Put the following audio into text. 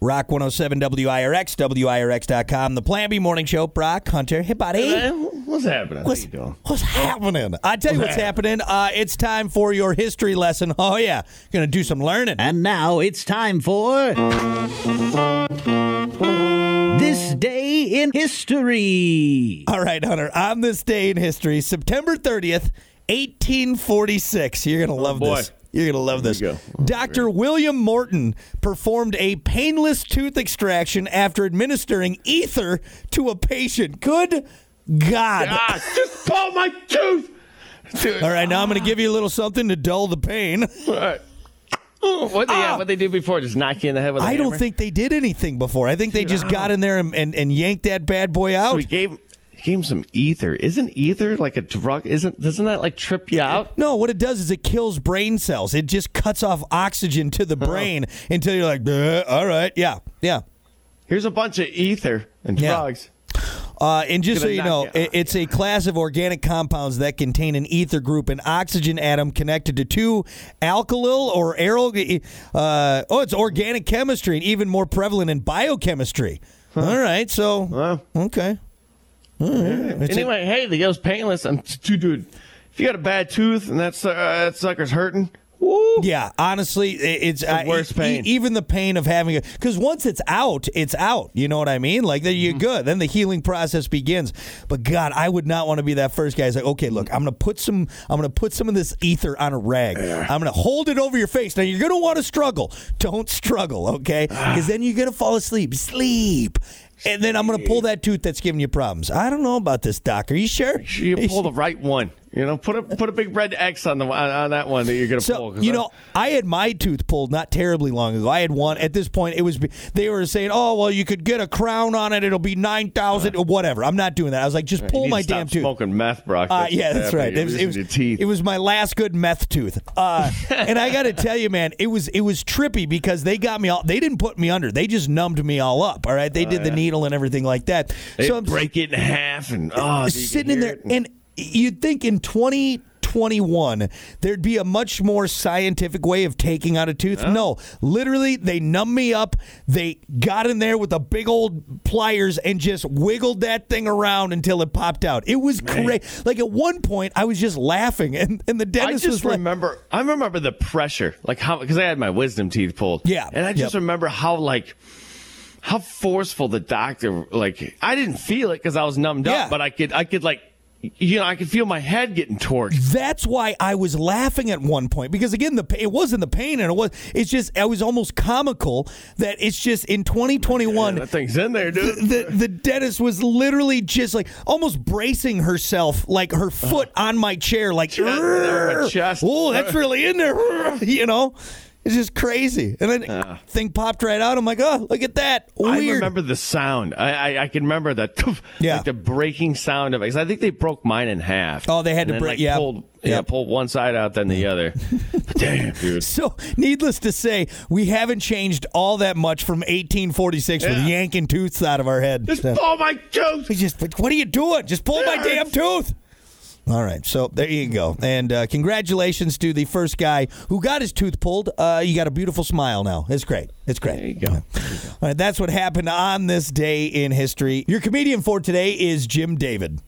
Rock 107 WIRX, WIRX.com. The Plan B Morning Show. Brock, Hunter. Hey, buddy. What's happening? How you doing? What's happening? I tell you what's happening. It's time for your history lesson. Oh, yeah. Going to do some learning. And now it's time for This Day in History. All right, Hunter. On this day in history, September 30th, 1846. You're going to love this. You're going to love this. Dr. William Morton performed a painless tooth extraction after administering ether to a patient. Good God. Just pull my tooth. All right, now I'm going to give you a little something to dull the pain. All right. What they did before? Just knock you in the head with a hammer? I don't think they did anything before. I think they just got in there and yanked that bad boy out. So he gave him some ether. Isn't ether like a drug? Doesn't that like trip you out? No, what it does is it kills brain cells. It just cuts off oxygen to the brain until you're like, all right, yeah. Here's a bunch of ether and drugs. And just so you know, it's a class of organic compounds that contain an ether group, an oxygen atom connected to two alkyl or aryl. It's organic chemistry and even more prevalent in biochemistry. All right, so, okay. All right. Anyway, hey, the goes painless. Dude, if you got a bad tooth and that sucker's hurting, woo. Yeah, honestly, it's the worst pain. Even the pain of having it, because once it's out, it's out. You know what I mean? Like, then you're good. Then the healing process begins. But God, I would not want to be that first guy. It's like, okay, look, I'm gonna put some of this ether on a rag. I'm gonna hold it over your face. Now you're gonna want to struggle. Don't struggle, okay? Because then you're gonna fall asleep. Sleep. And then I'm going to pull that tooth that's giving you problems. I don't know about this, Doc. Are you sure? You pull the right one. You know, put a big red X on that one that you're going to pull. You know, I had my tooth pulled not terribly long ago. I had one. At this point, they were saying, oh, well, you could get a crown on it. It'll be $9,000 or whatever. I'm not doing that. I was like, just pull my damn tooth. Smoking meth, Brock. Yeah, that's right. It was my last good meth tooth. And I got to tell you, man, it was trippy because they got me all. They didn't put me under. They just numbed me all up. All right, they did the needle and everything like that. So I'm break it in half and sitting in there and. You'd think in 2021 there'd be a much more scientific way of taking out a tooth. No, literally, they numbed me up. They got in there with the big old pliers and just wiggled that thing around until it popped out. It was crazy. Like at one point, I was just laughing, and the dentist was like, I remember the pressure, like how, because I had my wisdom teeth pulled. Yeah, and I just remember how forceful the doctor. Like I didn't feel it because I was numbed up, but I could like. You know, I could feel my head getting torqued. That's why I was laughing at one point because again, it wasn't the pain, and it's just I was almost comical that it's just in 2021. That thing's in there, dude. The dentist was literally just like almost bracing herself, like her foot on my chair, like chest. Oh, that's really in there. You know. It's just crazy. And then thing popped right out. I'm like, oh, look at that. Weird. I remember the sound. I can remember that. Like the breaking sound of it. Because I think they broke mine in half. Oh, they had to break, pulled one side out, then the other. Damn, dude. So, needless to say, we haven't changed all that much from 1846 with yanking tooths out of our head. Just pull my tooth. What are you doing? Just pull my damn tooth. All right, so there you go. And congratulations to the first guy who got his tooth pulled. You got a beautiful smile now. It's great. It's great. There you go. All right, that's what happened on this day in history. Your comedian for today is Jim David.